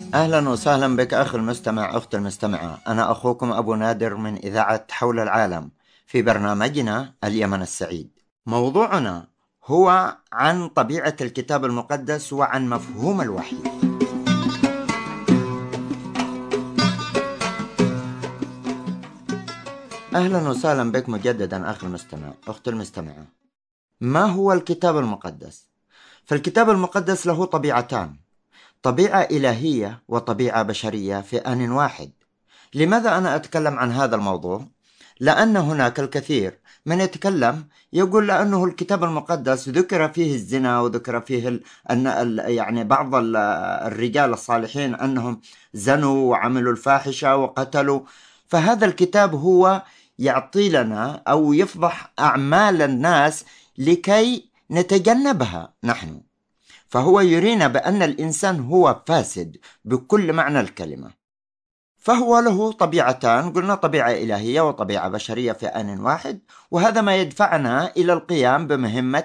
أهلا وسهلا بك أخي المستمع أختي المستمعة. أنا أخوكم أبو نادر من إذاعة حول العالم في برنامجنا اليمن السعيد. موضوعنا هو عن طبيعة الكتاب المقدس وعن مفهوم الوحي. أهلا وسهلا بك مجددا أخي المستمع أختي المستمعة. ما هو الكتاب المقدس؟ فالكتاب المقدس له طبيعتان، طبيعة إلهية وطبيعة بشرية في آن واحد. لماذا أنا أتكلم عن هذا الموضوع؟ لأن هناك الكثير من يتكلم يقول لأنه الكتاب المقدس ذكر فيه الزنا وذكر فيه يعني بعض الرجال الصالحين أنهم زنوا وعملوا الفاحشة وقتلوا، فهذا الكتاب هو يعطي لنا أو يفضح أعمال الناس لكي نتجنبها نحن. فهو يرينا بأن الإنسان هو فاسد بكل معنى الكلمة. فهو له طبيعتان، قلنا طبيعة إلهية وطبيعة بشرية في آن واحد، وهذا ما يدفعنا إلى القيام بمهمة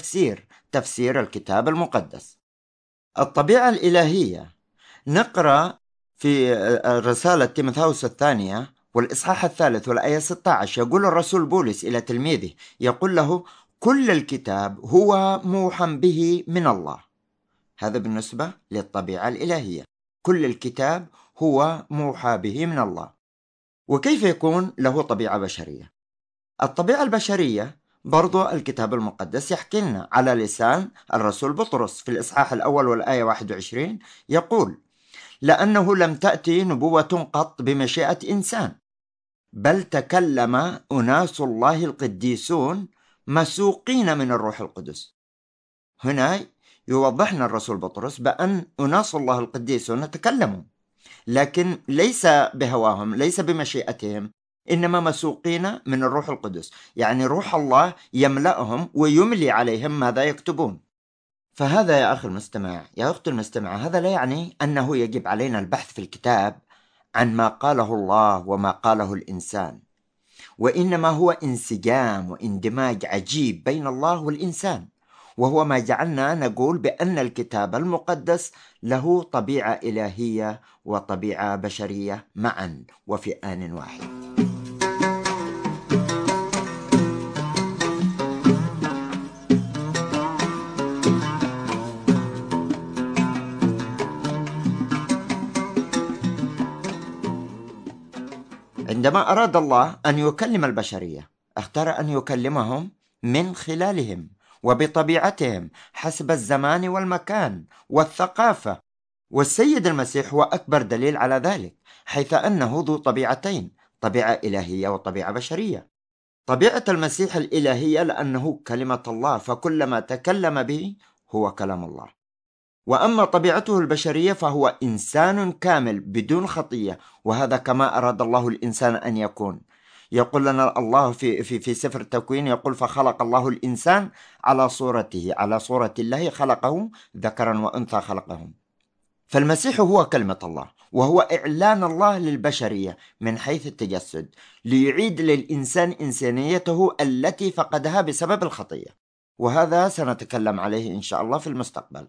تفسير الكتاب المقدس. الطبيعة الإلهية نقرأ في رسالة تيموثاوس الثانية والإصحاح 3 والآية 16، يقول الرسول بولس إلى تلميذه، يقول له: كل الكتاب هو موحى به من الله. هذا بالنسبة للطبيعة الإلهية، كل الكتاب هو موحى به من الله. وكيف يكون له طبيعة بشرية؟ الطبيعة البشرية برضو الكتاب المقدس يحكي لنا على لسان الرسول بطرس في الإصحاح الأول والآية 21، يقول: لأنه لم تأتي نبوة قط بمشيئة إنسان، بل تكلم أناس الله القديسون مسوقين من الروح القدس. هنا يوضحنا الرسول بطرس بأن أناس الله القديسون تكلموا، لكن ليس بهواهم، ليس بمشيئتهم، إنما مسوقين من الروح القدس، يعني روح الله يملأهم ويملي عليهم ماذا يكتبون. فهذا يا أخي المستمع يا أختي المستمعة، هذا لا يعني أنه يجب علينا البحث في الكتاب عن ما قاله الله وما قاله الإنسان، وإنما هو انسجام واندماج عجيب بين الله والإنسان، وهو ما جعلنا نقول بأن الكتاب المقدس له طبيعة إلهية وطبيعة بشرية معا وفي آن واحد. عندما أراد الله أن يكلم البشرية، اختار أن يكلمهم من خلالهم وبطبيعتهم حسب الزمان والمكان والثقافة، والسيد المسيح هو أكبر دليل على ذلك، حيث أنه ذو طبيعتين، طبيعة إلهية وطبيعة بشرية. طبيعة المسيح الإلهية لأنه كلمة الله، فكل ما تكلم به هو كلام الله. وأما طبيعته البشرية فهو إنسان كامل بدون خطية، وهذا كما أراد الله الإنسان أن يكون. يقول لنا الله في سفر التكوين، يقول: فخلق الله الإنسان على صورته، على صورة الله خلقه، ذكرا وأنثى خلقهم. فالمسيح هو كلمة الله، وهو إعلان الله للبشرية من حيث التجسد، ليعيد للإنسان إنسانيته التي فقدها بسبب الخطية، وهذا سنتكلم عليه إن شاء الله في المستقبل.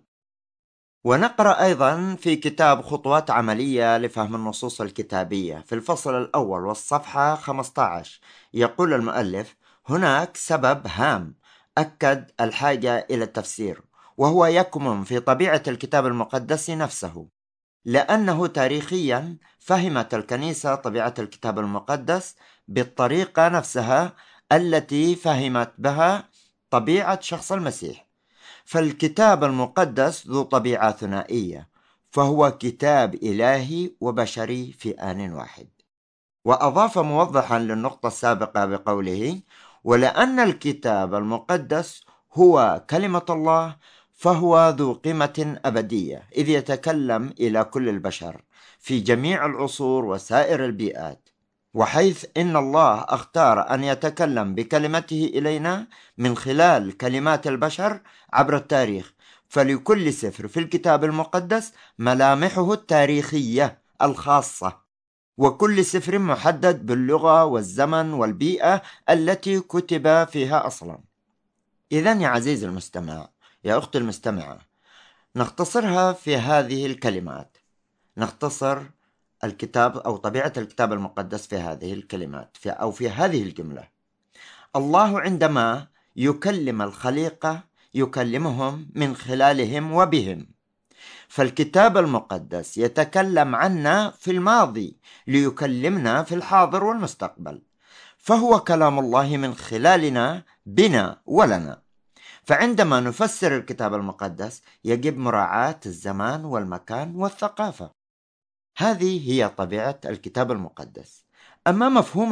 ونقرأ أيضا في كتاب خطوات عملية لفهم النصوص الكتابية في الفصل الأول والصفحة 15، يقول المؤلف: هناك سبب هام أكد الحاجة إلى التفسير، وهو يكمن في طبيعة الكتاب المقدس نفسه، لأنه تاريخيا فهمت الكنيسة طبيعة الكتاب المقدس بالطريقة نفسها التي فهمت بها طبيعة شخص المسيح. فالكتاب المقدس ذو طبيعة ثنائية، فهو كتاب إلهي وبشري في آن واحد. وأضاف موضحا للنقطة السابقة بقوله: ولأن الكتاب المقدس هو كلمة الله، فهو ذو قيمة أبدية، إذ يتكلم إلى كل البشر في جميع العصور وسائر البيئات، وحيث إن الله اختار أن يتكلم بكلمته إلينا من خلال كلمات البشر عبر التاريخ، فلكل سفر في الكتاب المقدس ملامحه التاريخية الخاصة، وكل سفر محدد باللغة والزمن والبيئة التي كتب فيها أصلا. إذن يا عزيزي المستمع يا أختي المستمعة، نختصرها في هذه الكلمات: نختصر الكتاب أو طبيعة الكتاب المقدس في هذه الكلمات أو في هذه الجملة. الله عندما يكلم الخليقة يكلمهم من خلالهم وبهم، فالكتاب المقدس يتكلم عنا في الماضي ليكلمنا في الحاضر والمستقبل، فهو كلام الله من خلالنا بنا ولنا. فعندما نفسر الكتاب المقدس يجب مراعاة الزمان والمكان والثقافة. هذه هي طبيعة الكتاب المقدس. أما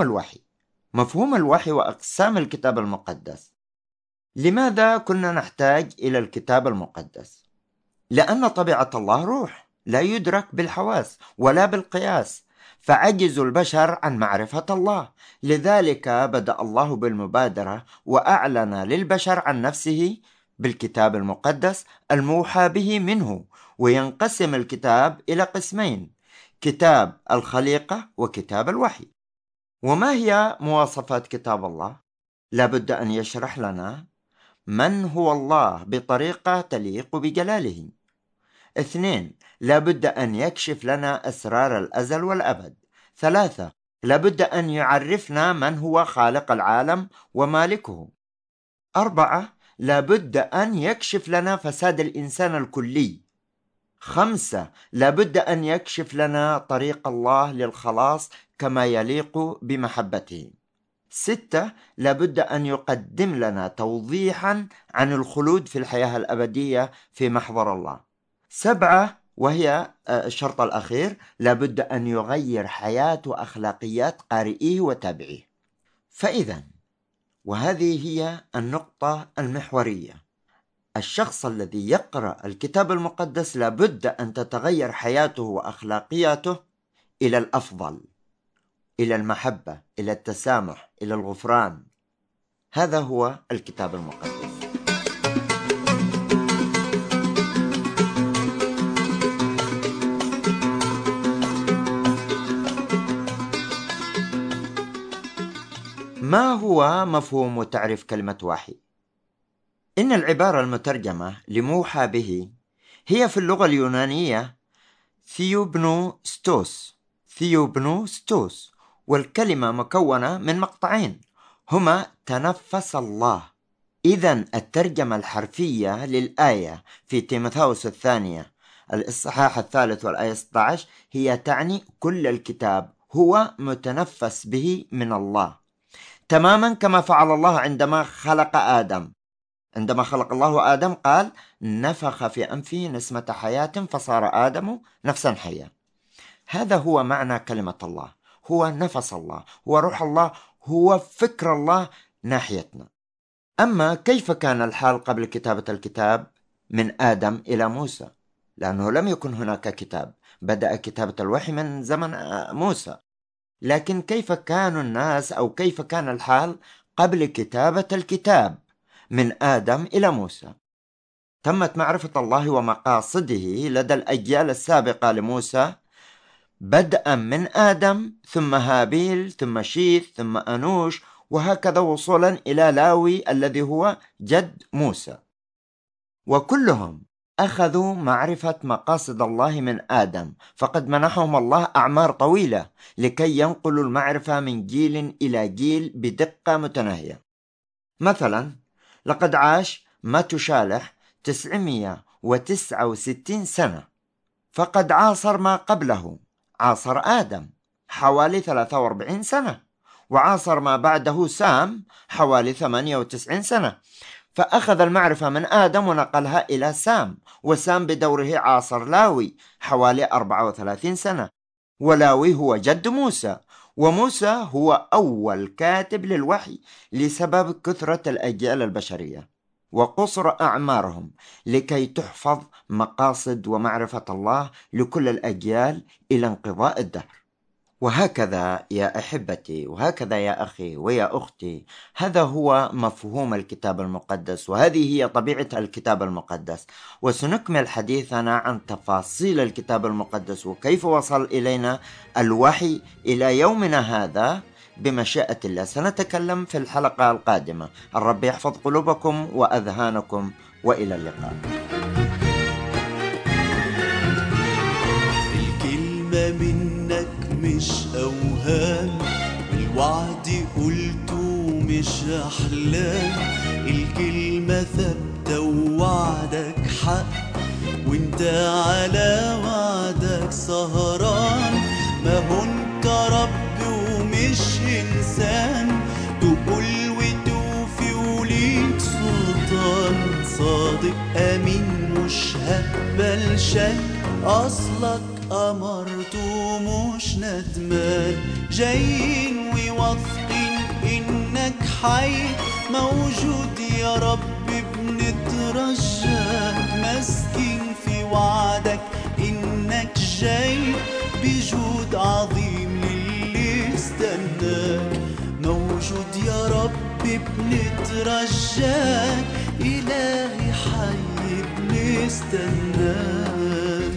مفهوم الوحي وأقسام الكتاب المقدس، لماذا كنا نحتاج إلى الكتاب المقدس؟ لأن طبيعة الله روح لا يدرك بالحواس ولا بالقياس، فعجز البشر عن معرفة الله. لذلك بدأ الله بالمبادرة وأعلن للبشر عن نفسه بالكتاب المقدس الموحى به منه. وينقسم الكتاب إلى قسمين: كتاب الخليقة وكتاب الوحي. وما هي مواصفات كتاب الله؟ لابد أن يشرح لنا من هو الله بطريقة تليق بجلاله. 2. لابد أن يكشف لنا أسرار الأزل والأبد. 3. لابد أن يعرفنا من هو خالق العالم ومالكه. 4. لابد أن يكشف لنا فساد الإنسان الكلي. 5. لابد أن يكشف لنا طريق الله للخلاص كما يليق بمحبته. 6. لابد أن يقدم لنا توضيحا عن الخلود في الحياة الأبدية في محضر الله. 7. وهي الشرط الأخير: لابد أن يغير حياة وأخلاقيات قارئيه وتابعيه. فإذا وهذه هي النقطة المحورية: الشخص الذي يقرأ الكتاب المقدس لابد أن تتغير حياته وأخلاقياته إلى الأفضل، إلى المحبة، إلى التسامح، إلى الغفران. هذا هو الكتاب المقدس. ما هو مفهوم وتعريف كلمة وحي؟ إن العبارة المترجمة لموحى به هي في اللغة اليونانية ثيوبنوستوس، والكلمة مكونة من مقطعين هما تنفس الله. إذن الترجمة الحرفية للآية في تيموثاوس الثانية الإصحاح 3 والآية 16 هي تعني كل الكتاب هو متنفس به من الله، تماما كما فعل الله عندما خلق آدم. عندما خلق الله آدم قال: نفخ في أنفه نسمة حياة فصار آدم نفسا حية. هذا هو معنى كلمة الله، هو نفس الله، هو روح الله، هو فكر الله ناحيتنا. أما كيف كان الحال قبل كتابة الكتاب من آدم إلى موسى؟ لأنه لم يكن هناك كتاب، بدأ كتابة الوحي من زمن موسى. لكن كيف كان الناس أو كيف كان الحال قبل كتابة الكتاب من آدم إلى موسى؟ تمت معرفة الله ومقاصده لدى الأجيال السابقة لموسى، بدءا من آدم ثم هابيل ثم شيث ثم أنوش، وهكذا وصولا إلى لاوي الذي هو جد موسى. وكلهم أخذوا معرفة مقاصد الله من آدم، فقد منحهم الله أعمار طويلة لكي ينقلوا المعرفة من جيل إلى جيل بدقة متناهية. مثلا لقد عاش ماتوشالح 969 سنة، فقد عاصر ما قبله، عاصر آدم حوالي 43 سنة، وعاصر ما بعده سام حوالي 98 سنة. فأخذ المعرفة من آدم ونقلها إلى سام، وسام بدوره عاصر لاوي حوالي 34 سنة، ولاوي هو جد موسى، وموسى هو أول كاتب للوحي لسبب كثرة الأجيال البشرية وقصر أعمارهم، لكي تحفظ مقاصد ومعرفة الله لكل الأجيال إلى انقضاء الدهر. وهكذا يا أحبتي، وهكذا يا أخي ويا أختي، هذا هو مفهوم الكتاب المقدس، وهذه هي طبيعة الكتاب المقدس. وسنكمل حديثنا عن تفاصيل الكتاب المقدس وكيف وصل إلينا الوحي إلى يومنا هذا بمشيئة الله. سنتكلم في الحلقة القادمة. الرب يحفظ قلوبكم وأذهانكم، وإلى اللقاء. غلان، الكلمة ثابتة ووعدك حق، وانت على وعدك سهران. ما هو انت رب ومش انسان، تقول وتوفي وليك سلطان. صادق امين مش هقبل شك، اصلك امرت ومش ندمان. جايين وواثقين انك حي موجود يا رب، بنترجاك ماسكين في وعدك انك جاي بجود عظيم للي استناك. موجود يا رب بنترجاك، إلهي حي بنستناك.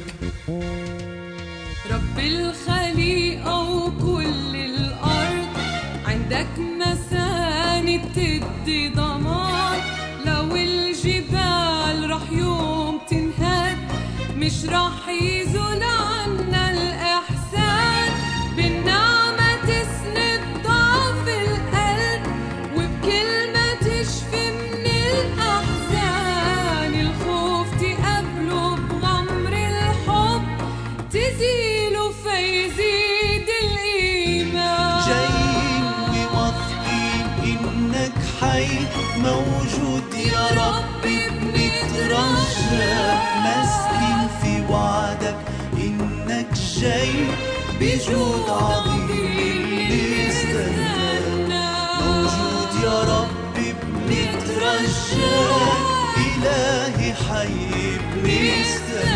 رب الخليقة وكل الأرض عندك مساند تدي ضمان. لو الجبال رح يوم تنهد مش رح يزول عنا الإحسان. بالنعمة تسند ضعف القلب، وبكلمة تشفي من الأحزان. الخوف تقابله بغمر الحب، تزيله فيزيد الإيمان. جايين وواثقين إنك حي موجود يا رب، بنترجاك ماسكين في وعدك إنك جاي بجود عظيم اللي استناك. موجود يا رب بنترجاك، إلهي حي بنستناك.